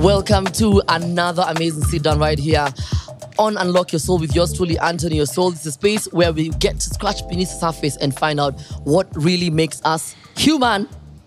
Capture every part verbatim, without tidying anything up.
Welcome to another amazing sit down right here on Unlock Your Soul with yours truly, Anthony Your Soul. It's a space where we get to scratch beneath the surface and find out what really makes us human.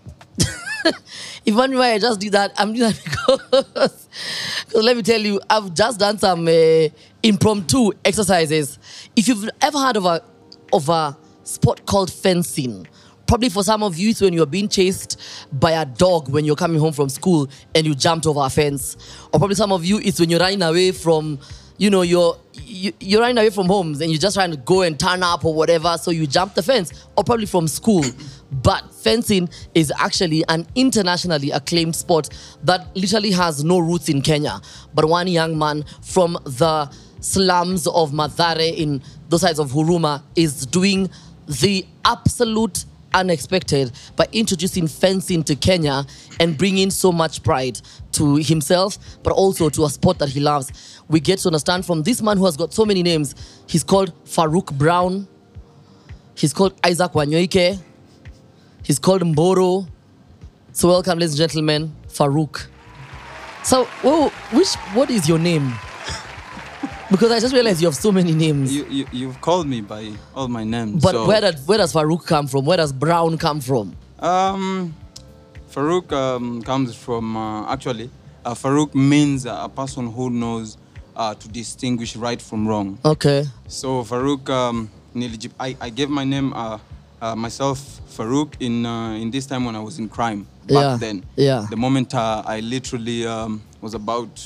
If you wonder why I just did that, I'm doing that because, because let me tell you, I've just done some uh, impromptu exercises. If you've ever heard of a, of a sport called fencing, probably for some of you, it's when you're being chased by a dog when you're coming home from school and you jumped over a fence. Or probably some of you, it's when you're running away from, you know, you're, you, you're running away from homes and you're just trying to go and turn up or whatever, so you jump the fence. Or probably from school. But fencing is actually an internationally acclaimed sport that literally has no roots in Kenya. But one young man from the slums of Mathare in those sides of Huruma is doing the absolute unexpected by introducing fencing to Kenya and bringing so much pride to himself, but also to a sport that he loves. We get to understand from this man who has got so many names. He's called Farouk Brown. He's called Isaac Wanyoike. He's called Mboro. So welcome, ladies and gentlemen, Farouk. So, whoa, which, what is your name? Because I just realized you have so many names. You, you, you've called me by all my names. But so. where, did, where does Farouk come from? Where does Brown come from? Um, Farouk um, comes from, uh, actually, uh, Farouk means uh, a person who knows uh, to distinguish right from wrong. Okay. So Farouk, um, I, I gave my name, uh, uh, myself, Farouk, in uh, in this time when I was in crime, back yeah. then. Yeah. The moment uh, I literally um, was about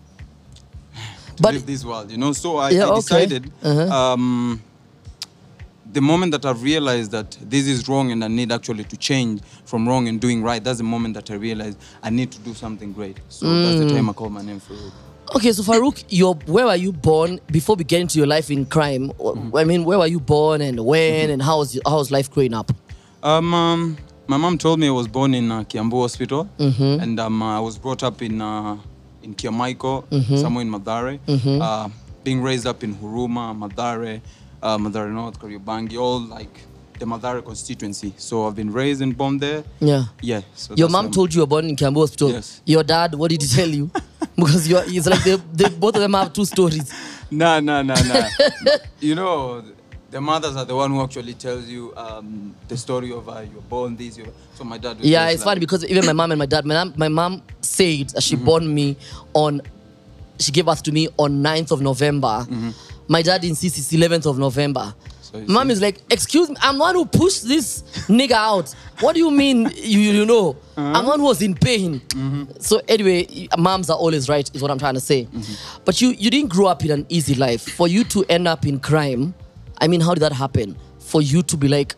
to but leave this world, you know. So I, yeah, I decided, okay. uh-huh. um, the moment that I've realized that this is wrong and I need actually to change from wrong and doing right, that's the moment that I realized I need to do something great. So mm. that's the time I called my name Farouk. Okay, so Farouk, you're, where were you born before we get into your life in crime? Mm-hmm. I mean, where were you born and when mm-hmm. and how was, how was life growing up? Um, um, my mom told me I was born in uh, Kiambu Hospital, mm-hmm. and um, uh, I was brought up in uh, in Kiamaiko, mm-hmm. somewhere in Mathare, mm-hmm. uh, being raised up in Huruma, Mathare, uh, Mathare North, Kariobangi, all like the Mathare constituency. So I've been raised and born there. Yeah. Yeah. So your mom um, told you you were born in Kiambu Hospital. Yes. Your dad, what did he tell you? Because you're, it's like they, they, both of them have two stories. Nah, nah, nah, nah. You know, the mothers are the one who actually tells you um, the story of uh, you're born this. You're... So my dad was yeah, it's like... funny because even my mom and my dad, my mom, my mom said that she mm-hmm. born me on, she gave birth to me on ninth of November. Mm-hmm. My dad insists it's eleventh of November. So mom is like, excuse me, I'm the one who pushed this nigga out. What do you mean, you, you know? Uh-huh. I'm the one who was in pain. Mm-hmm. So anyway, moms are always right, is what I'm trying to say. Mm-hmm. But you, you didn't grow up in an easy life. For you to end up in crime, I mean, how did that happen? For you to be like,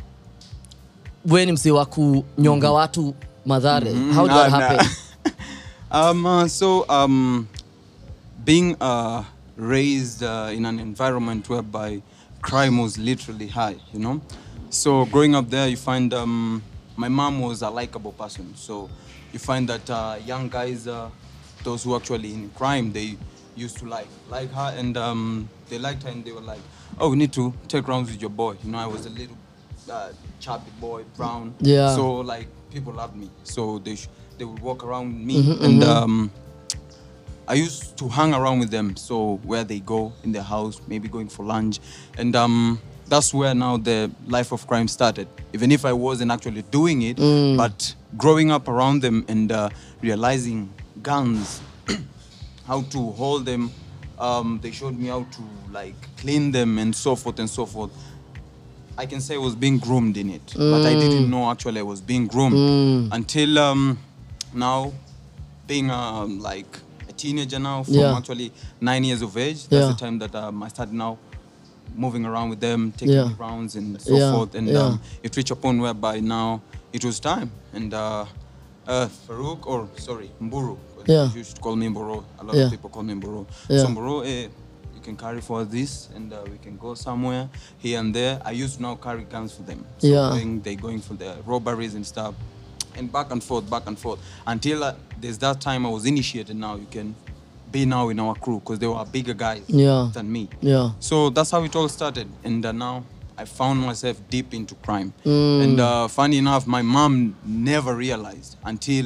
when msewa ku nyonga watu Mathare, mm-hmm. how did nah, that happen? Nah. um, uh, so, um, being uh, raised uh, in an environment whereby crime was literally high, you know? So growing up there, you find um, my mom was a likable person. So you find that uh, young guys, uh, those who actually in crime, they used to like like her, and um, they liked her, and they were like, oh, we need to take rounds with your boy. You know, I was a little uh, chubby boy, brown. Yeah. So like people loved me. So they sh- they would walk around me, mm-hmm, and mm-hmm. um, I used to hang around with them. So where they go in their house, maybe going for lunch, and um, that's where now the life of crime started. Even if I wasn't actually doing it, mm. but growing up around them and uh, realizing guns, how to hold them. Um, they showed me how to like clean them and so forth and so forth. I can say I was being groomed in it, mm. but I didn't know actually I was being groomed mm. until um, now, being um, like a teenager now, from yeah. actually nine years of age. That's yeah. the time that um, I started now moving around with them, taking yeah. rounds and so yeah. forth, and yeah. um, it reached a point whereby now it was time, and uh, uh, Farouk, or sorry, Mburu. Yeah. You used to call me Mboro. A lot yeah. of people call me Mboro. Yeah. So Mboro, eh, you can carry for this, and uh, we can go somewhere here and there. I used to now carry guns for them. So yeah. going, they going for the robberies and stuff, and back and forth, back and forth, until uh, there's that time I was initiated. Now you can be now in our crew because they were bigger guys yeah. than me. Yeah. So that's how it all started, and uh, now I found myself deep into crime. Mm. And uh, funny enough, my mom never realized until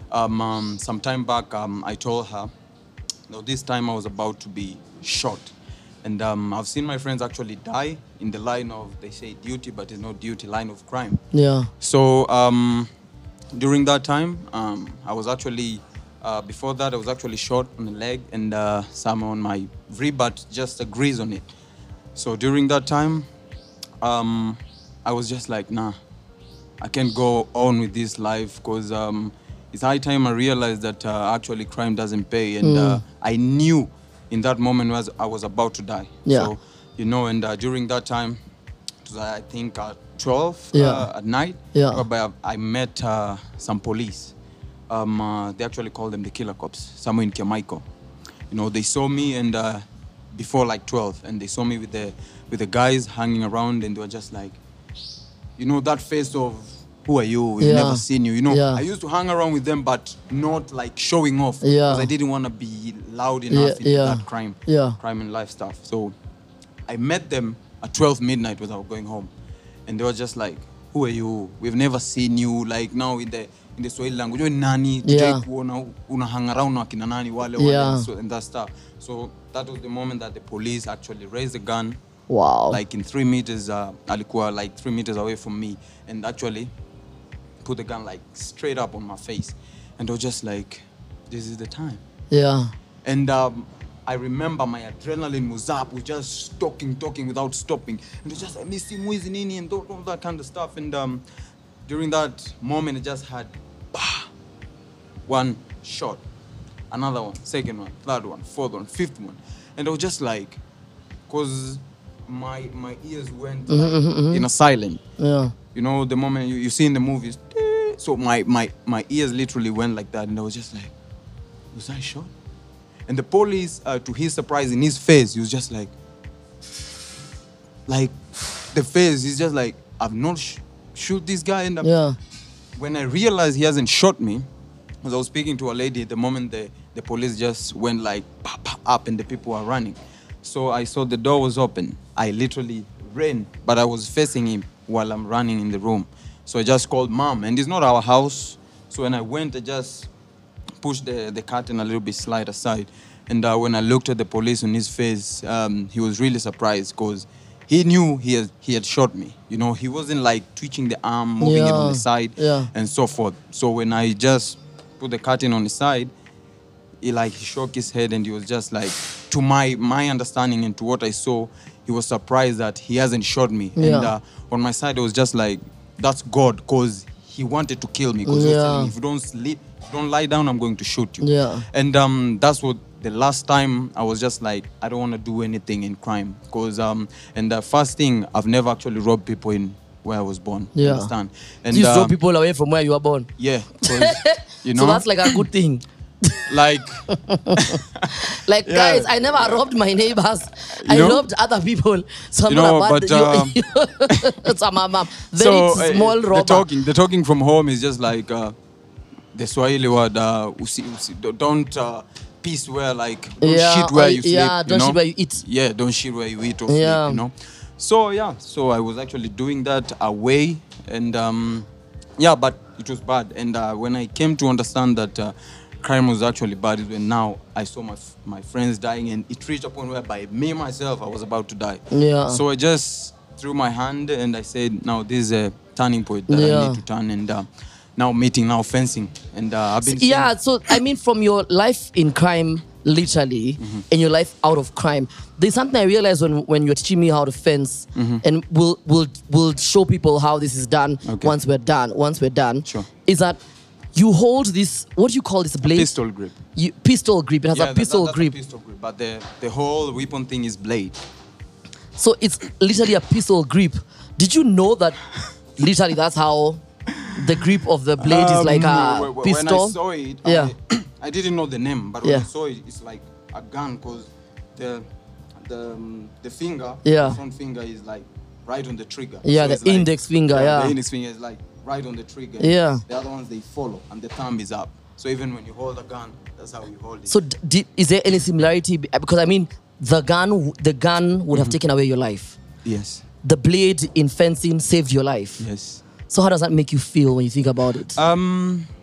Um, um, some time back, um, I told her, no, this time I was about to be shot. And um, I've seen my friends actually die in the line of, they say duty, but it's not duty, line of crime. Yeah. So um, during that time, um, I was actually, uh, before that, I was actually shot on the leg and uh, some on my rib, but just a grease on it. So during that time, um, I was just like, nah, I can't go on with this life because um, it's high time I realized that uh, actually crime doesn't pay. And Mm. uh, I knew in that moment was I was about to die. Yeah. So, you know, and uh, during that time, it was, I think, at twelve Yeah. uh, at night, Yeah. whereby I met uh, some police. Um, uh, they actually call them the killer cops, somewhere in Kiamaiko. You know, they saw me and uh, before like twelve, and they saw me with the with the guys hanging around, and they were just like, you know, that face of, who are you? We've Yeah. never seen you. You know, Yeah. I used to hang around with them, but not like showing off. Yeah. Because I didn't want to be loud enough Yeah, into yeah. that crime, Yeah. crime and life stuff. So I met them at twelve midnight when I was going home. And they were just like, who are you? We've never seen you. Like now in the in the Swahili language, you're nani? Yeah. Una, una hang around na kina nani wale wale Yeah. and, so, and that stuff. So that was the moment that the police actually raised the gun. Wow. Like in three meters, uh, alikuwa like three meters away from me, and actually put the gun like straight up on my face, and I was just like, this is the time. Yeah. And um, I remember my adrenaline was up, was just talking, talking without stopping, and it was just like Missy Mwizi Nini and all, all that kind of stuff. And um, during that moment, I just had bah, one shot, another one, second one, third one, fourth one, fifth one, and I was just like, cause my my ears went like, Mhm, mhm, mhm. in a silent. Yeah. You know, the moment you, you see in the movies, so my, my, my ears literally went like that, and I was just like, was I shot? And the police, uh, to his surprise, in his face, he was just like, like, the face, he's just like, I've not sh- shoot this guy. And um, Yeah. when I realized he hasn't shot me, as I was speaking to a lady, the moment the, the police just went like, pa, pa, up, and the people were running. So I saw the door was open. I literally ran, but I was facing him while I'm running in the room. So I just called mom, and it's not our house. So when I went, I just pushed the, the curtain a little bit slide aside. And uh, when I looked at the police on his face, um, he was really surprised because he knew he had, he had shot me. You know, he wasn't like twitching the arm, moving it on Yeah, the side, yeah. and so forth. So when I just put the curtain on the side, he like he shook his head, and he was just like, to my my understanding and to what I saw, he was surprised that he hasn't shot me. Yeah. And uh, on my side, it was just like, that's God, because he wanted to kill me. Because he was Yeah. telling me, if you don't sleep, if you don't lie down, I'm going to shoot you. Yeah. And um, that's what the last time I was just like, I don't want to do anything in crime. Because um, and the first thing, I've never actually robbed people in where I was born. You Yeah. understand? And You throw um, people away from where you were born. yeah, 'cause, you know, So that's like a good thing. like Like, Yeah. guys, I never robbed my neighbors. I know? robbed other people. So I'm You know, not but, about um, it's a mama. Very uh, small the robber. talking, the talking from home is just like uh, the Swahili word. Uh, usi, usi, don't uh, piece where like don't Yeah, shit where or- you sleep. yeah, you don't know? shit where you eat. Yeah, don't shit where you eat or Yeah. sleep. You know. So yeah, so I was actually doing that away, and um, yeah, but it was bad. And uh, when I came to understand that uh, crime was actually bad, is when now I saw my f- my friends dying, and it reached a point where by me myself I was about to die. Yeah. So I just threw my hand and I said, now this is a turning point that Yeah. I need to turn, and uh, now meeting, now fencing, and uh, I've been Yeah, so I mean, from your life in crime, literally, Mm-hmm. and your life out of crime, there's something I realized when, when you're teaching me how to fence, and we'll, we'll, we'll show people how this is done Okay. once we're done. Once we're done, Sure. is that you hold this, what do you call this blade? pistol grip. You, pistol grip. It has Yeah, a that- pistol that- that's grip. A pistol grip, but the the whole weapon thing is blade. So it's literally a pistol grip. Did you know that literally that's how the grip of the blade is like a Um, wh- wh- pistol? When I saw it, Yeah. I, I didn't know the name, but when Yeah. I saw it, it's like a gun because the the um, the finger, Yeah. the front finger is like right on the trigger. Yeah, the it's like- index finger, yeah. The index finger is like right on the trigger. Yeah. The other ones they follow, and the thumb is up. So even when you hold a gun, that's how you hold it. So d- did, is there any similarity? Be- Because I mean, the gun, w- the gun would have Mm-hmm. taken away your life. yes, The blade in fencing saved your life. yes. So how does that make you feel when you think about it? Um,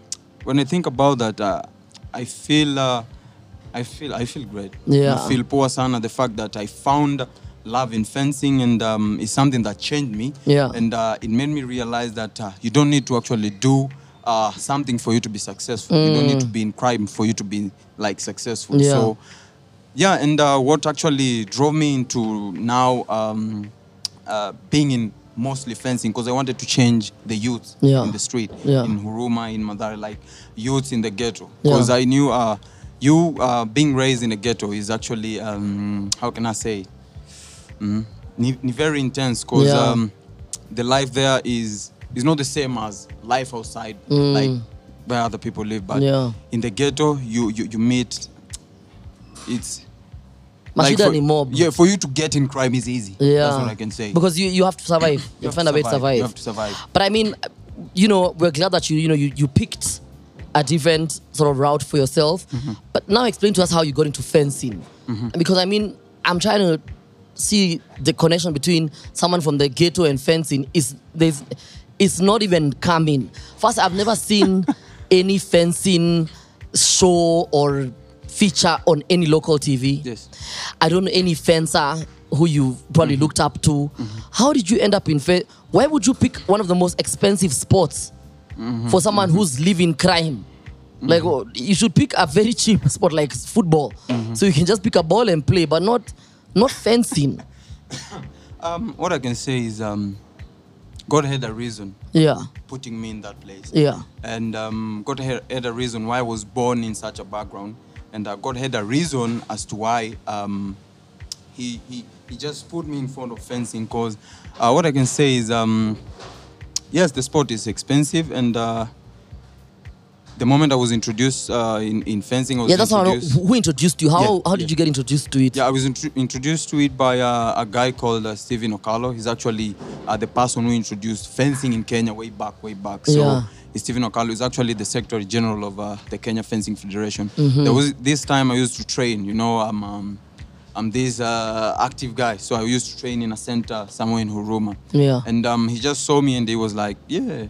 when I think about that, uh, I feel, uh, I feel, I feel great. Yeah. I feel poor sana. The fact that I found love in fencing and um, it's something that changed me. Yeah. And uh, it made me realize that uh, you don't need to actually do uh, something for you to be successful. You don't need to be in crime for you to be like successful. Yeah. So, yeah. And uh, what actually drove me into now um, uh, being in mostly fencing, because I wanted to change the youth Yeah. in the street, Yeah. in Huruma, in Madare, like youths in the ghetto. Yeah. Because I knew uh, you uh, being raised in a ghetto is actually, um, how can I say, mm, ni, ni very intense, because Yeah. um, the life there is is not the same as life outside, like where other people live. But Yeah. in the ghetto, you you, you meet, it's Mashida for, ni mob. yeah, for you to get in crime is easy. Yeah. That's what I can say. Because you, you have to survive. You, You have find to a way to survive. survive. You have to survive. But I mean, you know, we're glad that you, you know, you, you picked a different sort of route for yourself. Mm-hmm. But now explain to us how you got into fencing. Because I mean, I'm trying to see the connection between someone from the ghetto and fencing is there's it's not even coming. First, I've never seen any fencing show or feature on any local T V. Yes. I don't know any fencer who you probably Mm-hmm. looked up to. How did you end up in fe- why would you pick one of the most expensive sports Mm-hmm. for someone who's living crime? Like, oh, you should pick a very cheap sport like football, Mm-hmm. so you can just pick a ball and play, but not not fencing. Um, what I can say is um, God had a reason Yeah, putting me in that place. yeah, And um, God had, had a reason why I was born in such a background. And uh, God had a reason as to why um, he, he, he just put me in front of fencing. Because uh, what I can say is, um, yes, the sport is expensive. And uh, the moment I was introduced uh, in, in fencing, I was yeah. That's how I know introduced... who introduced you. How Yeah, how did yeah. you get introduced to it? Yeah, I was intro- introduced to it by uh, a guy called uh, Stephen Okalo. He's actually uh, the person who introduced fencing in Kenya way back, way back. So Yeah. Stephen Okalo is actually the Secretary General of uh, the Kenya Fencing Federation. Mm-hmm. There was this time I used to train. You know, I'm um, I'm this uh, active guy, so I used to train in a center somewhere in Huruma. Yeah. And um, he just saw me and he was like, "Yeah,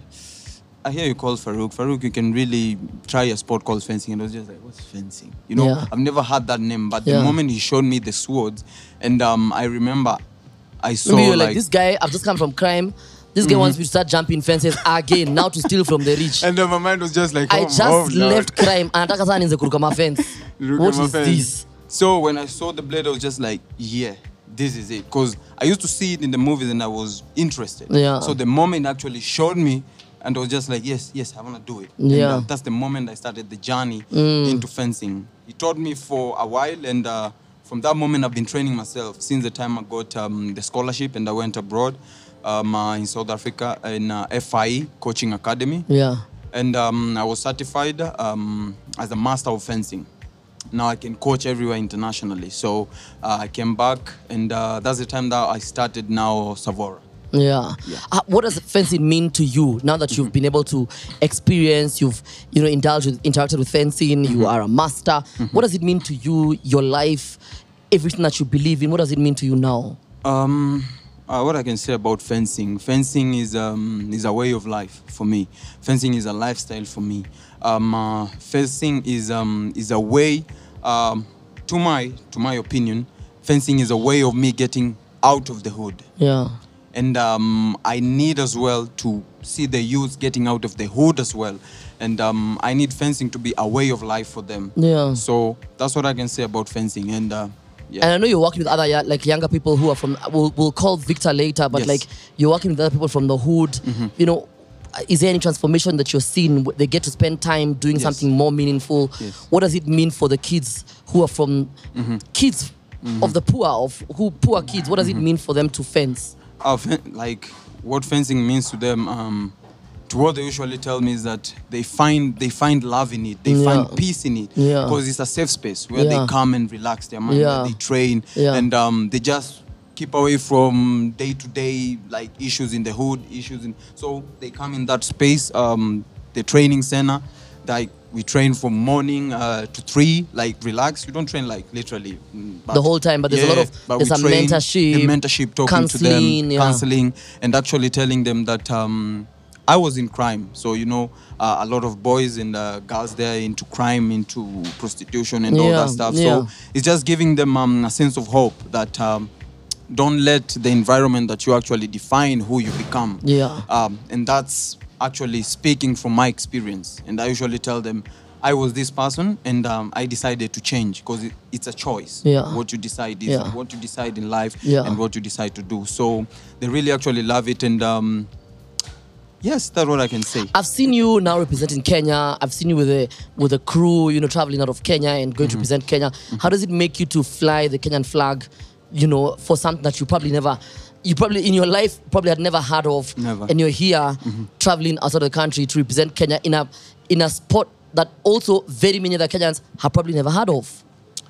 I hear you call Farouk. Farouk, you can really try a sport called fencing." And I was just like, "What's fencing?" You know, Yeah. I've never had that name. But Yeah. the moment he showed me the swords, and um, I remember I saw Maybe you're like, like, this guy, I've just come from crime. This guy wants me to start jumping fences again, now to steal from the rich. and then my mind was just like, I oh, just oh, Lord. left crime and anataka sana nianze kuruka mafence. Look What at my is face. this? So when I saw the blade, I was just like, yeah, this is it. Because I used to see it in the movies and I was interested. Yeah. So the moment actually showed me, and I was just like, yes, yes, I want to do it. And, Yeah. uh, that's the moment I started the journey into fencing. He taught me for a while, and uh, from that moment, I've been training myself since the time I got um, the scholarship and I went abroad um, uh, in South Africa in uh, F I E Coaching Academy. Yeah. And um, I was certified um, as a master of fencing. Now I can coach everywhere internationally. So uh, I came back, and uh, that's the time that I started now Savora. Yeah. Uh, what does fencing mean to you now that you've been able to experience, you've you know indulged, with, interacted with fencing, you are a master. What does it mean to you, your life, everything that you believe in? What does it mean to you now? Um, uh, what I can say about fencing, fencing is um, is a way of life for me. Fencing is a lifestyle for me. Um, uh, fencing is um, is a way, um, to my to my opinion, fencing is a way of me getting out of the hood. Yeah. And um, I need as well to see the youth getting out of the hood as well. And um, I need fencing to be a way of life for them. Yeah. So that's what I can say about fencing. And uh, yeah. And I know you're working with other ya- like younger people who are from. We'll, we'll call Victor later, but Yes. like you're working with other people from the hood. You know, is there any transformation that you're seeing? They get to spend time doing Yes. something more meaningful. Yes. What does it mean for the kids who are from kids of the poor, of who poor kids? What does it mean for them to fence? Uh, fen- like what fencing means to them, um, to what they usually tell me is that they find they find love in it, they Yeah. find peace in it, Yeah. because it's a safe space where Yeah. they come and relax their mind, Yeah. where they train, Yeah. and um, they just keep away from day to day like issues in the hood, issues in. So they come in that space, um, the training center, like we train from morning uh, to three, like relax. You don't train like literally mm, but The whole time, but there's a lot of- but there's we a train, mentorship, the mentorship, talking to counseling, them, yeah. counseling, and actually telling them that um, I was in crime. So, you know, uh, a lot of boys and uh, girls there into crime, into prostitution and all Yeah, that stuff. yeah. So it's just giving them um, a sense of hope that um, don't let the environment that you actually define who you become. Yeah. Um, and that's actually speaking from my experience. And I usually tell them, I was this person and um, I decided to change because it, it's a choice. Yeah. What you decide is Yeah. what you decide in life Yeah. and what you decide to do. So they really actually love it. And um, yes, that's what I can say. I've seen you now representing Kenya. I've seen you with a with a crew, you know, traveling out of Kenya and going to represent Kenya. How does it make you to fly the Kenyan flag, you know, for something that you probably never, you probably in your life probably had never heard of, Never. and you're here traveling outside of the country to represent Kenya in a in a sport that also very many other Kenyans have probably never heard of.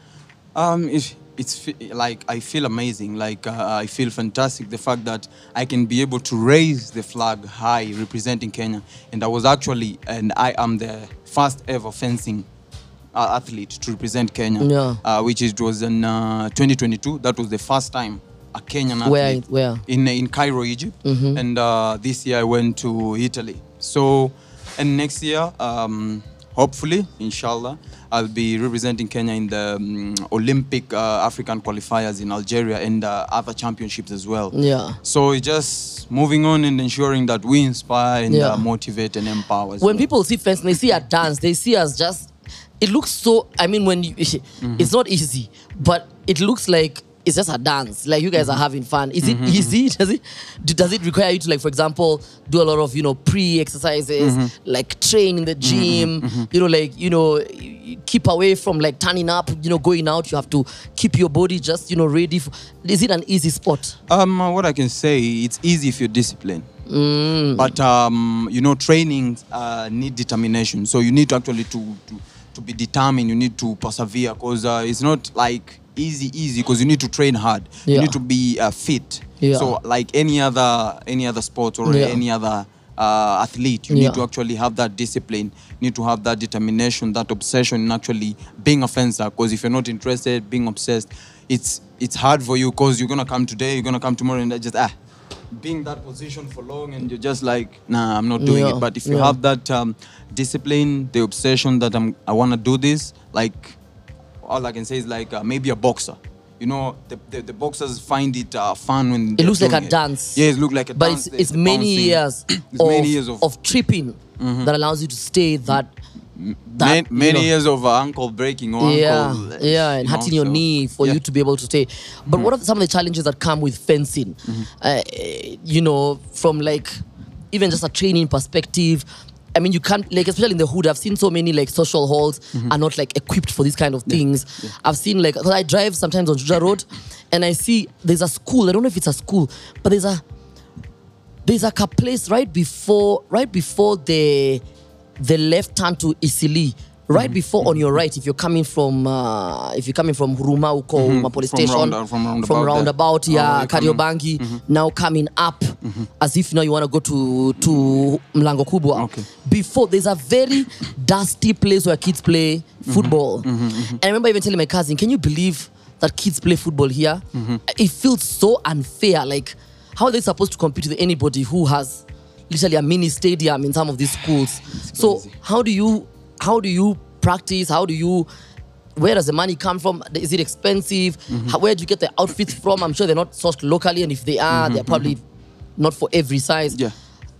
Um, it, it's fe- like I feel amazing. Like uh, I feel fantastic. The fact that I can be able to raise the flag high, representing Kenya, and I was actually, and I am the first ever fencing uh, athlete to represent Kenya. Yeah. Uh, which it was in uh, twenty twenty-two. That was the first time a Kenyan athlete. Where- where? In in Cairo, Egypt, and uh, this year I went to Italy. So, and next year, um, hopefully, inshallah, I'll be representing Kenya in the um, Olympic uh, African qualifiers in Algeria and uh, other championships as well. Yeah. So it's just moving on and ensuring that we inspire and Yeah. uh, motivate and empower. as When well. people see fencing, they see a dance, they see us just, it looks so, I mean, when you, it's not easy, but it looks like it's just a dance. Like you guys are having fun. Is it easy? Does it, do- does it require you to, like, for example, do a lot of, you know, pre-exercises, like train in the gym, you know, like, you know, y- keep away from like turning up, you know, going out. You have to keep your body just, you know, ready. For, is it an easy sport? Um, uh, what I can say, it's easy if you're disciplined. Mm. But um, you know, trainings uh, need determination. So you need to actually to to, to be determined. You need to persevere because uh, it's not like easy, easy. Because you need to train hard. Yeah. You need to be uh, fit. Yeah. So like any other any other sport or Yeah. any other uh, athlete, you Yeah. need to actually have that discipline. You need to have that determination, that obsession in actually being a fencer. Because if you're not interested, being obsessed, it's it's hard for you. Because you're gonna come today, you're gonna come tomorrow, and just ah. being that position for long and you're just like, nah, I'm not doing Yeah, it. But if you yeah. have that um, discipline, the obsession that I'm, I want to do this, like, all I can say is like uh, maybe a boxer. You know, the, the, the boxers find it uh, fun when It they're looks like doing a it. dance. Yeah, it looks like a But dance. it's, the- it's the many bouncing. years, It's of, many years of, of tripping that allows you to stay that. man- that, you many know. years of uh, ankle breaking or Yeah, ankle. uh, yeah, and you know, hurting your so, knee for yeah. you to be able to stay. But what are some of the challenges that come with fencing? Uh, you know, from like even just a training perspective. I mean, you can't, like, especially in the hood, I've seen so many like social halls are not like equipped for these kind of things. I've seen like, because I drive sometimes on Juja Road and I see there's a school. I don't know if it's a school, but there's a there's like a place right before right before the the left turn to Isili. Right before on your right, if you're coming from uh, if you're coming from Huruma Uko Huruma Police From Station, rounda- from roundabout from there. roundabout, Oh, yeah, you coming- Kariobangi, now coming up as if now you want to go to to Mlango Kubwa. Okay. Before there's a very dusty place where kids play football. And I remember even telling my cousin, can you believe that kids play football here? It feels so unfair. Like, how are they supposed to compete with anybody who has literally a mini stadium in some of these schools? So crazy. how do you how do you practice? How do you where does the money come from? Is it expensive? How, where do you get the outfits from? I'm sure they're not sourced locally, and if they are, they're probably not for every size. Yeah.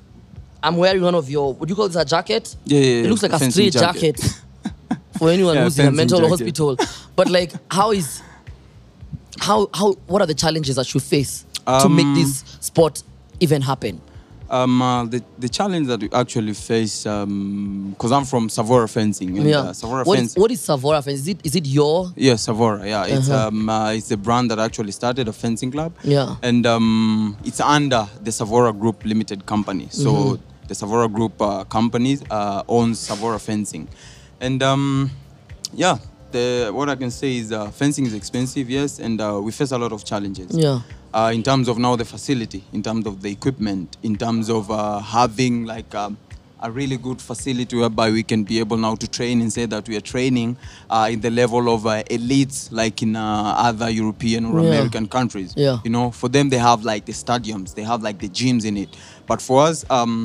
I'm wearing one of your, would you call this a jacket? Yeah, yeah, It yeah, looks like a fencing straight jacket, jacket. for anyone Yeah, who's in a fencing mental jacket. hospital. But like, how is, how, how, what are the challenges that you face to make Um, this sport even happen? Um, uh, the, the challenge that we actually face, because I'm from Savora Fencing. And, Yeah. uh, Savora What is, Fencing. what is Savora Fence? Is it, is it your, Yeah, Savora. Yeah, it's Uh-huh. um, uh, it's the brand that actually started a fencing club. Yeah. and um, it's under the Savora Group Limited Company. So Mm-hmm. the Savora Group uh, company uh, owns Savora Fencing, and um, yeah, the what I can say is uh, fencing is expensive, yes, and uh, we face a lot of challenges. Yeah. Uh, in terms of now the facility, in terms of the equipment, in terms of uh, having like um, a really good facility whereby we can be able now to train and say that we are training uh, in the level of uh, elites like in uh, other European or Yeah. American countries. Yeah. You know, for them they have like the stadiums, they have like the gyms in it. But for us, um,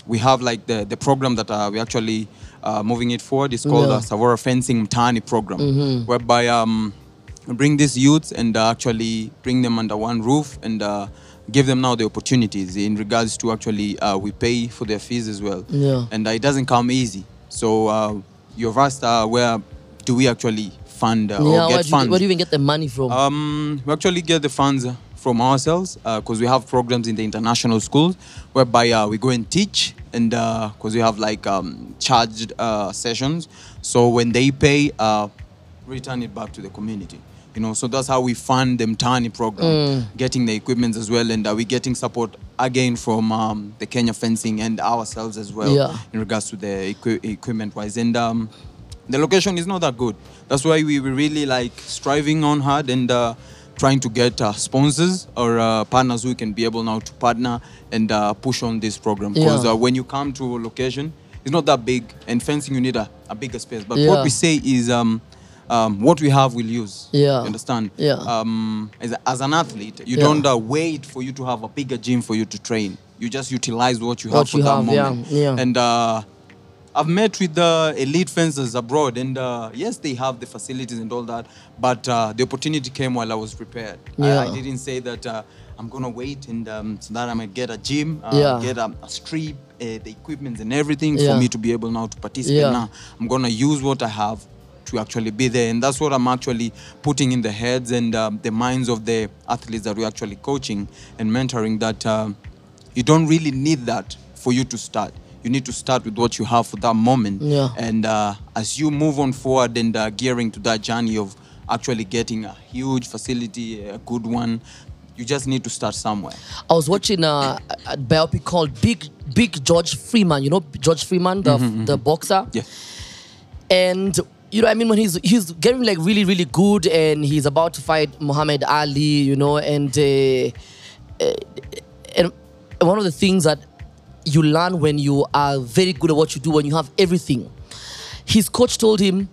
we have like the, the program that uh, we actually uh, moving it forward. It's called Yeah. the Savora Fencing Mtaani program, Mm-hmm. whereby um, we bring these youths and uh, actually bring them under one roof and uh, give them now the opportunities in regards to actually uh, we pay for their fees as well. Yeah. And uh, it doesn't come easy. So uh, you've asked uh, where do we actually fund uh, Yeah, or where get do, you, funds? where do you even get the money from? Um, we actually get the funds from ourselves because we have programs in the international schools whereby uh, we go and teach, and because we have like um, charged uh, sessions, so when they pay, uh, return it back to the community. You know, so that's how we fund the Mtaani program, getting the equipment as well, and uh, we're getting support again from um, the Kenya Fencing and ourselves as well Yeah. in regards to the equi- equipment-wise. And um, the location is not that good. That's why we were really like striving on hard and uh, trying to get uh, sponsors or uh, partners who can be able now to partner and uh, push on this program. Because Yeah. uh, when you come to a location, it's not that big, and fencing you need a, a bigger space. But Yeah. what we say is um, um, what we have we'll use. Yeah. You understand? Yeah. Um, as, as an athlete, you Yeah. don't uh, wait for you to have a bigger gym for you to train. You just utilize what you have What for you that have, yeah, moment. yeah. And uh, I've met with the elite fencers abroad, and uh, yes, they have the facilities and all that, but uh, the opportunity came while I was prepared. I, Yeah. I didn't say that uh, I'm gonna wait and um, so that I might get a gym, uh, Yeah. get a, a strip, uh, the equipment and everything Yeah. for me to be able now to participate. Yeah. Now I'm gonna use what I have to actually be there, and that's what I'm actually putting in the heads and um, the minds of the athletes that we're actually coaching and mentoring. That um, you don't really need that for you to start. You need to start with what you have for that moment. Yeah. And uh, as you move on forward and uh, gearing to that journey of actually getting a huge facility, a good one, you just need to start somewhere. I was watching a, a biopic called Big Big George Freeman. You know George Freeman, the the boxer. Yeah. And you know, I mean, when he's he's getting like really really good, and he's about to fight Muhammad Ali. You know, and uh, uh, and one of the things that you learn when you are very good at what you do, when you have everything. His coach told him,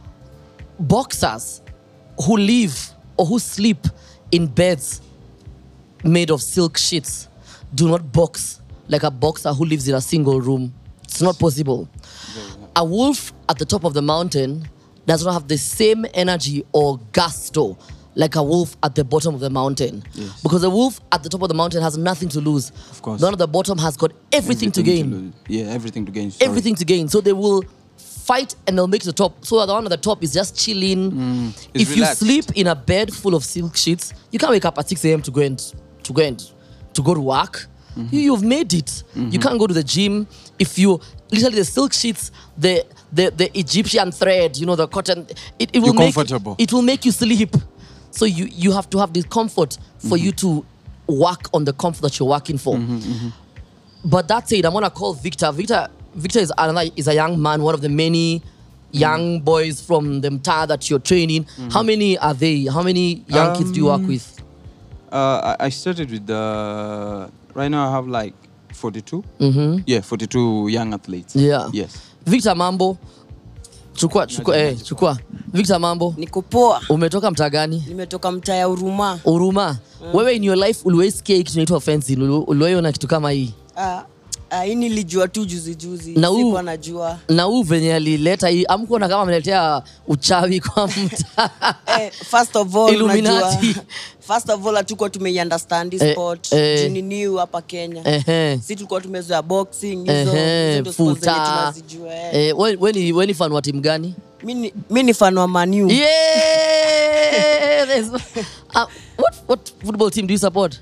boxers who live or who sleep in beds made of silk sheets do not box like a boxer who lives in a single room. It's not possible. A wolf at the top of the mountain does not have the same energy or gusto like a wolf at the bottom of the mountain. Yes. Because the wolf at the top of the mountain has nothing to lose. Of course. The one at the bottom has got everything, to gain. lose. Yeah, everything to gain. Sorry. Everything to gain. So they will fight and they'll make it to the top. So the one at the top is just chilling. It's If relaxed. you sleep in a bed full of silk sheets, you can't wake up at six a.m. to go and to go and to go to work. You, you've made it. You can't go to the gym if you literally the silk sheets, the the, the Egyptian thread, you know, the cotton. It, it will You're make comfortable. it will make you sleep. So you you have to have this comfort for you to work on the comfort that you're working for. But that said, I'm gonna call Victor. Victor Victor is another is a young man, one of the many young boys from the Mtaa that you're training. How many are they? How many young kids do you work Um, with? Uh, I I started with the. Right now, I have like forty-two. Mm-hmm. Yeah, forty-two young athletes. Yeah. Yes. Victor Mambo. Chukua, chukua, eh, chukua. Victor Mambo. Niko poa. Umetoka mtaa gani? Nimetoka mtaa ya Huruma. Huruma. Wewe in your life uliwahi sikia kitu inaitwa fencing? Uliwahi ona kitu kama hii? Ah, ah, hii nilijua tu juzi juzi. Na huu- Sikuwa najua. Na huu venye alileta hii, amkuona kama ameletea uchawi kwa mtaa. Eh, first of all, Illuminati. unajua, first of all hatukuwa tumeiunderstand this Eh, sport. eh. Juu ni new hapa Kenya. Ehe. Si tulikuwa tumezoea boxing hizo. Ehe, hizo ndio sport zenye futa. tunazijua. Eh. Eh, we, we ni, we ni fan wa timu gani? Mimi mimi ni fan wa Man U. Yeah! There's- uh, what, what football team do you support?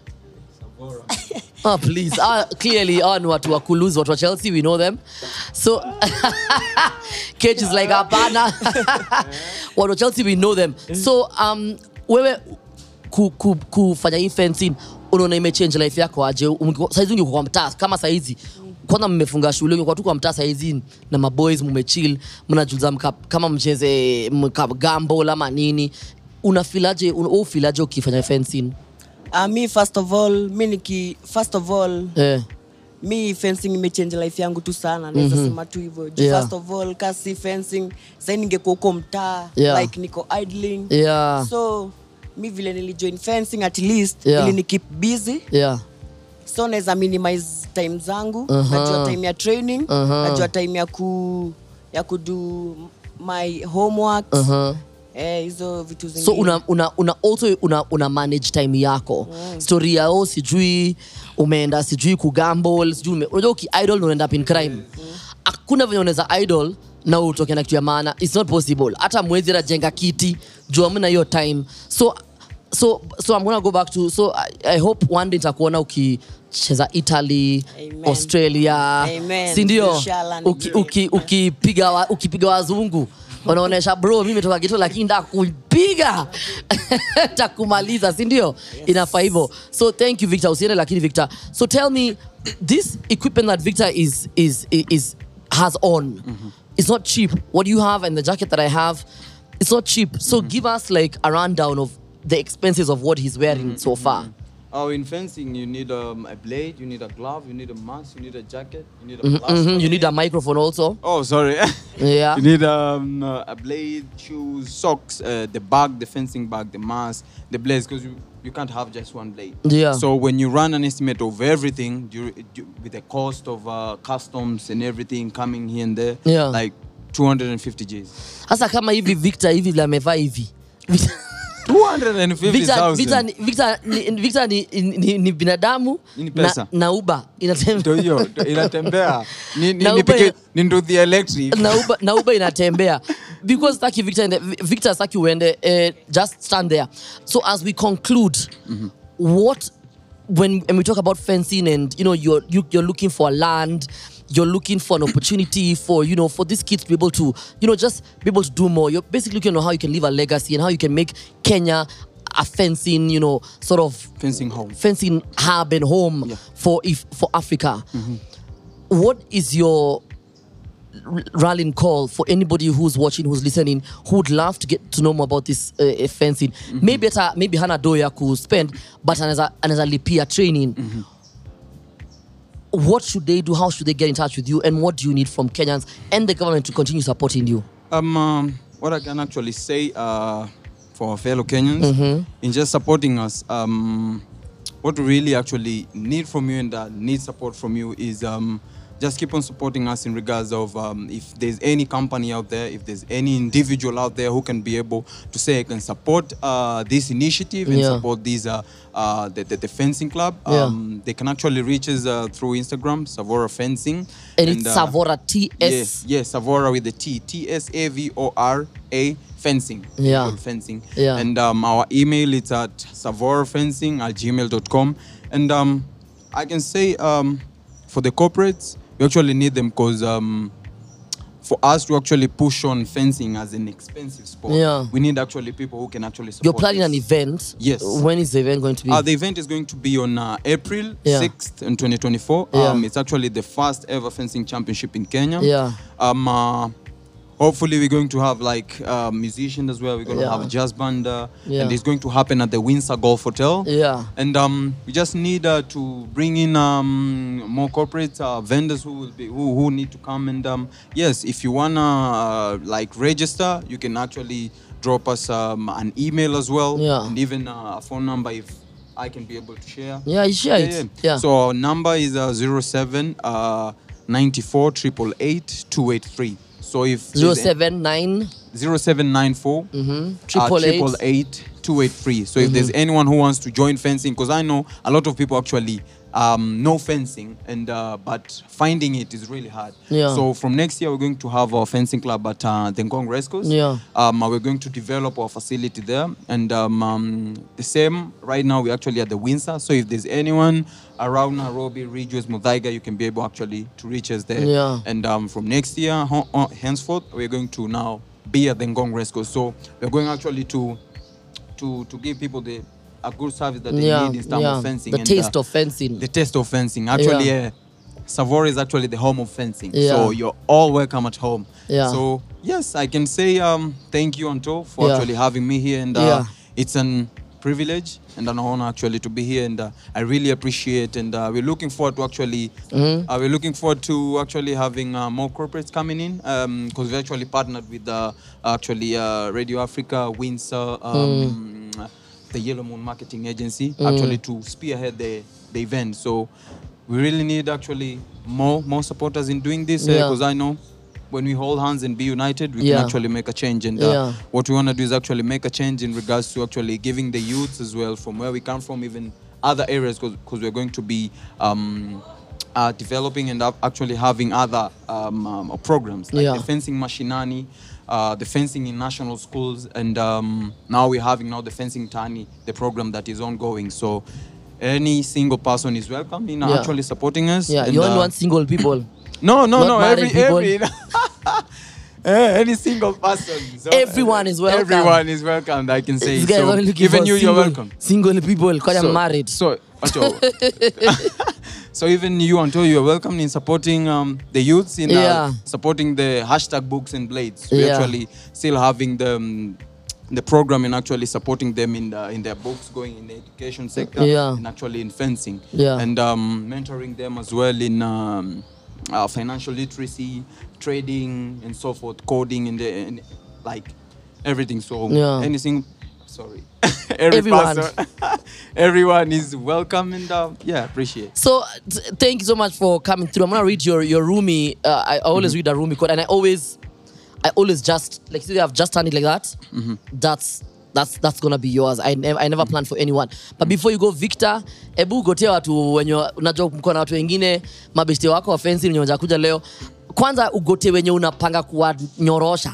Oh, please. Uh, clearly, hawa ni watu wa Kuluz, watu wa Chelsea, we know them. So, Cage is like, hapana. Watu wa Chelsea, we know them. So, um, wewe ku, ku, kufanya hii fencing, unaona imechange life yako aje? Um, saizi ungekuwa kwa mtaa, kama saizi, kwanza mmefunga shule, ungekuwa tu kwa mtaa saizi na maboys mmechill, mnajuliza mka, kama mcheze mka gambo ama nini. Unafilaje, unafilaje ukifanya fencing? Ah, mi first of all, mi niki first of all, Eh. mi fencing imechange life yangu tu sana. Naweza sema tu hivyo. Juu Yeah. First of all, kasi fencing, sasa ningekuwa huko mtaa, Yeah. like niko idling. Yeah. So mi vile nilijoin fencing at least Yeah. ili ni keep busy. Yeah. So naweza minimize time zangu, najua time ya training, najua time ya ku ya kudu my homework. Eh, hizo vitu zingine. So una una una also una una manage time yako. Mm. Story yao sijui umeenda sijui ku gamble, sijui unajua ki idol no end up in crime. Mm. Hakuna venye unaweza idol na utoke na kitu ya maana. It's not possible. Hata mwezi rajenga kiti, jua mna hiyo time. So so so I'm going to go back to so I, I hope one day nitakuona ukicheza Italy, Amen. Australia. Amen. Si ndio? Uki uki ukipiga wa, ukipiga wazungu. Unaonesha bro mimi nimetoka geto lakini ndakupiga. Takumaliza, si ndio? Inafaa hivyo. So thank you Victor. Usiende lakini Victor. So tell me this equipment that Victor is is is has on. Mm-hmm. It's not cheap. What you have and the jacket that I have, it's not cheap. So mm-hmm. give us like a rundown of the expenses of what he's wearing mm-hmm. so far. Oh, in fencing, you need um, a blade, you need a glove, you need a mask, you need a jacket, you need a mm-hmm, mm-hmm. You need a microphone also. Oh, sorry. Yeah. You need um, uh, a blade, shoes, socks, uh, the bag, the fencing bag, the mask, the blades, because you, you can't have just one blade. Yeah. So when you run an estimate of everything, you, you, with the cost of uh, customs and everything coming here and there, yeah. like two hundred fifty G's. Hasa kama hivi Victor hivi vile amevaa hivi. two hundred fifty thousand. Victor, Victor, Victor, ni, Victor ni, ni, ni binadamu na, na Uber inatembea. Ndio, inatembea. Ni ni nipike ni ndo the electric. Na Uber na Uber inatembea. Because taki Victor the, Victor saki uende uh, just stand there. So as we conclude, mm-hmm. what when and we talk about fencing and you know you're you, you're looking for land, you're looking for an opportunity for, you know, for these kids to be able to, you know, just be able to do more. You're basically looking at how you can leave a legacy and how you can make Kenya a fencing, you know, sort of fencing home, fencing hub and home yeah. for if for Africa. Mm-hmm. What is your rallying call for anybody who's watching, who's listening, who would love to get to know more about this uh, fencing? Mm-hmm. Maybe ata, maybe hana doya ku spend, but anaweza anaweza lipia training. Mm-hmm. What should they do? How should they get in touch with you? And what do you need from Kenyans and the government to continue supporting you? Um, um what I can actually say uh, for our fellow Kenyans mm-hmm. in just supporting us, um, what we really actually need from you and uh, need support from you is um, just keep on supporting us in regards of um, if there's any company out there, if there's any individual out there who can be able to say I can support uh, this initiative and yeah. support these uh, uh, the, the, the fencing club, yeah. um, they can actually reach us uh, through Instagram, Savora Fencing. And, and it's uh, Savora T S. Yes, yes, Savora with the T, T S A V O R A Fencing. Yeah. Fencing. Yeah. And um, our email is at savorafencing at gmail dot com. And um, I can say um, for the corporates, we actually need them because um, for us to actually push on fencing as an expensive sport, yeah. we need actually people who can actually support. You're planning this. an event? Yes. When is the event going to be? Uh, the event is going to be on uh, April yeah. sixth in twenty twenty-four. Yeah. Um, it's actually the first ever fencing championship in Kenya. Yeah. Um, uh, hopefully we're going to have like uh, musicians as well. We're going yeah. to have a jazz band, uh, yeah. and it's going to happen at the Windsor Golf Hotel. Yeah. And um, we just need uh, to bring in um, more corporate uh, vendors who will be who, who need to come. And um, yes, if you wanna uh, like register, you can actually drop us um, an email as well, yeah. and even uh, a phone number if I can be able to share. Yeah, you share yeah, it. Yeah. Yeah. So our number is uh, zero seven uh, ninety-four triple eight two eight three. So if zero seven nine zero seven nine four mm-hmm. triple eight eight two eight three. So mm-hmm. if there's anyone who wants to join fencing, because I know a lot of people actually um, know fencing, and uh, but finding it is really hard. Yeah. So from next year we're going to have our fencing club at uh, the Ngong Race Course. Yeah. Um, we're going to develop our facility there, and um, um, the same right now we're actually at the Windsor. So if there's anyone around Nairobi, Ridgeways, Muthaiga, you can be able actually to reach us there. Yeah. And um, from next year ho- ho- henceforth, we're going to now be at the Ngong Race Course. So we're going actually to to to give people the a good service that they yeah. need in terms yeah. of fencing. The and, taste uh, of fencing. The taste of fencing. Actually, yeah. uh, Savora is actually the home of fencing. Yeah. So you're all welcome at home. Yeah. So yes, I can say um, thank you, Anto, for yeah. actually having me here. And uh, yeah. it's an privilege and an honor actually to be here, and uh, I really appreciate. And uh, we're looking forward to actually, mm-hmm. uh, we're looking forward to actually having uh, more corporates coming in, because um, we actually partnered with uh, actually uh, Radio Africa, Windsor, um, mm. the Yellow Moon Marketing Agency, mm. actually to spearhead the the event. So we really need actually more more supporters in doing this Yeah. because I know when we hold hands and be united, we Yeah. can actually make a change. And uh, Yeah. what we want to do is actually make a change in regards to actually giving the youths as well from where we come from, even other areas, because we're going to be um, uh, developing and uh, actually having other um, um, programs like Yeah. the fencing mashinani, uh, the fencing in national schools, and um, now we're having now the fencing tani, the program that is ongoing. So any single person is welcome in Yeah. actually supporting us. Yeah, and, you only uh, want single people. no, no, Not no. married Every, people. every, eh, any single person. So, Everyone is welcome. Everyone is welcome. I can say. This guy is So only looking even for you, single, you're welcome. Single people, because I'm So- married. So, Acho, so even you, Anto, you're welcome in supporting um, the youths in Yeah. uh, supporting the hashtag Books and Blades. We're Yeah. actually still having the um, the program and actually supporting them in the, in their books, going in the education sector, Yeah. and actually in fencing, Yeah. and um, mentoring them as well in um, uh, financial literacy, trading, and so forth, coding, and, the, and like everything. So Yeah. anything. Sorry, Every Everyone. person- everyone is welcome, and uh, yeah, appreciate. So t- thank you so much for coming through. I'm gonna read your your roomie. Uh, I always read a roomie code, and I always, I always just like see I've just done it like that. That's that's that's gonna be yours. I never I never plan for anyone. But before you go, Victor, ebu gotea watu wenye unajua mko na watu wengine mabeshte wako offensive wenye wanakuja leo. Kwanza ugote wenye unapanga kuwanyorosha.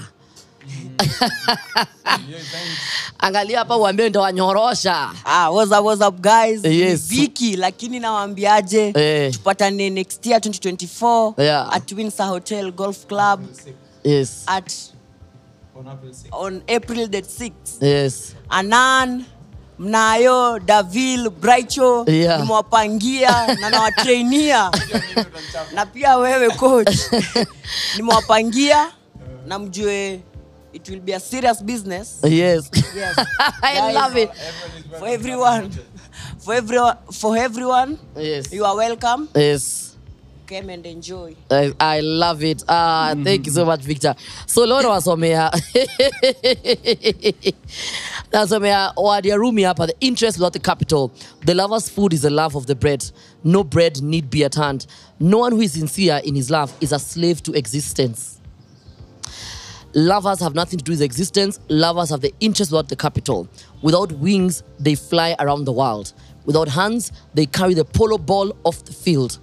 Angalia hapa uambie ndo wanyorosha. Ah, what's up, what's up guys? Yes. Ni Viki, lakini nawaambiaje Eh. tupatane next year twenty twenty-four Yeah. at Windsor Hotel Golf Club Yes. at on April the sixth. Yes. Anan, Mnayo, Davil, Braicho, Yeah. nimewapangia na nawatrainia na pia wewe coach nimewapangia na mjue it will be a serious business. Yes. Yes. I Guys, love it. For everyone, for everyone, for everyone, Yes. you are welcome. Yes. Come and enjoy. I, I love it. Ah, thank you so much, Victor. So leo wasomea nasomea Wadiarumi hapa. The interest without the capital. The lover's food is the love of the bread. No bread need be at hand. No one who is sincere in his love is a slave to existence. Lovers have nothing to do with existence. Lovers have the interest without the capital. Without wings, they fly around the world. Without hands, they carry the polo ball off the field.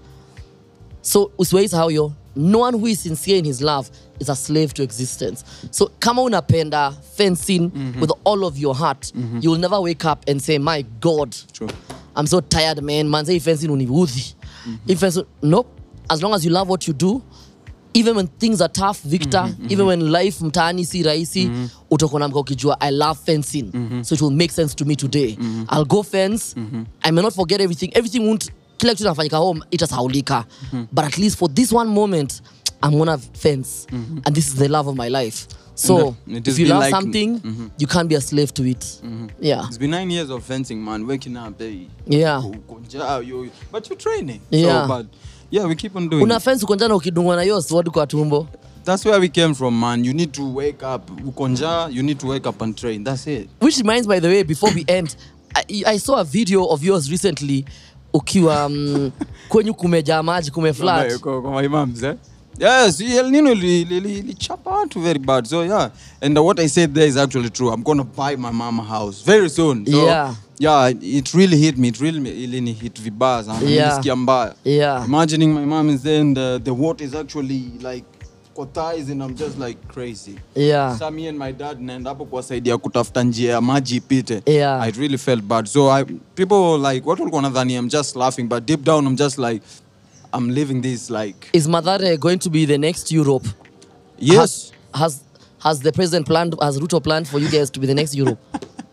So usiwaisa how yo, no one who is sincere in his love is a slave to existence. So kama unapenda fencing with all of your heart, you will never wake up and say, my God, True. I'm so tired, man. Man, say fencing uniudhi. If fencing, nope. As long as you love what you do, even when things are tough, Victor, even when life mtaani si rahisi, utakuwa na mka ukijua, I love fencing. So it will make sense to me today. I'll go fence. I may not forget everything. Everything won't, kila kitu nafanyika home, itasahaulika. But at least for this one moment, I'm gonna fence. And this is the love of my life. So And it if has you been love like- something, you can't be a slave to it. Yeah. It's been nine years of fencing, man. Waking up, hey, Yeah. uko njaa, yo- but you're training. Yeah. So, but yeah, we keep on doing. Una it. fence uko njana ukidungwa na hiyo sword kwa tumbo. That's where we came from, man. You need to wake up. Uko njaa, you need to wake up and train. That's it. Which reminds, by the way, before we end, I, I saw a video of yours recently ukiwa um, kwenyu kumejaa maji kume flat. Kwa- kwa my moms, eh? Yes, El Nino li, li, li, li chapa out very bad. So yeah, and uh, what I said there is actually true. I'm gonna buy my mama house very soon. So, Yeah. Yeah, it really hit me. It really really hit vibaya sana. Yeah. Nilisikia mbaya. Yeah. Imagining my mom is there and the, the water is actually like kwa thighs and I'm just like crazy. Yeah. Sasa me and my dad naenda hapo kuwasaidia kutafuta njia ya maji ipite. Yeah. I really felt bad. So I people were like, what walikuwa nadhani I'm just laughing, but deep down I'm just like, I'm living this like. Is Mathare going to be the next Europe? Yes. Has, has has the president planned, has Ruto planned for you guys to be the next Europe?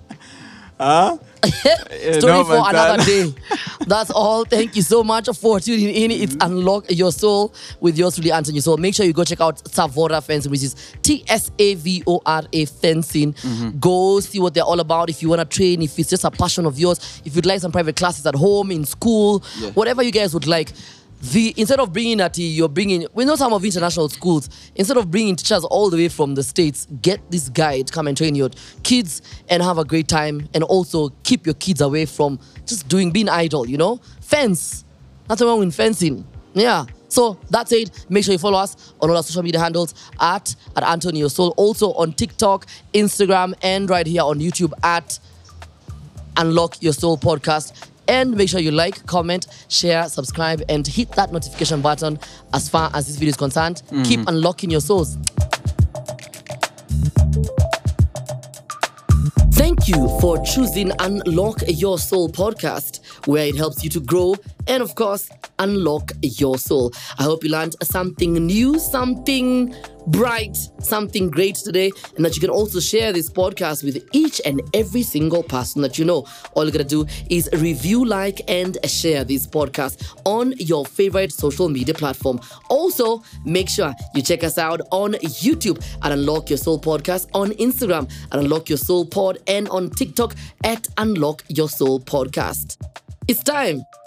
Huh? Story no, for man, another that- day. That's all. Thank you so much for tuning in. It's Unlock Your Soul with yours truly, Anthony Soul. Make sure you go check out Savora Fencing, which is T S A V O R A Fencing. Go see what they're all about. If you want to train, if it's just a passion of yours, if you'd like some private classes at home, in school, Yeah. whatever you guys would like. The instead of bringing at you're bringing, we know some of international schools, instead of bringing teachers all the way from the States, get this guy to come and train your kids and have a great time, and also keep your kids away from just doing being idle, you know. Fence, Nothing wrong with fencing. Yeah. So that's it. Make sure you follow us on all our social media handles at, at Anthony Your Soul. Also on TikTok, Instagram, and right here on YouTube at Unlock Your Soul Podcast. And make sure you like, comment, share, subscribe, and hit that notification button as far as this video is concerned. Mm-hmm. Keep unlocking your souls. Thank you for choosing Unlock Your Soul Podcast, where it helps you to grow and, of course, unlock your soul. I hope you learned something new, something bright, something great today, and that you can also share this podcast with each and every single person that you know. All you gotta do is review, like, and share this podcast on your favorite social media platform. Also, make sure you check us out on YouTube at Unlock Your Soul Podcast, on Instagram at Unlock Your Soul Pod, and on TikTok at Unlock Your Soul Podcast. It's time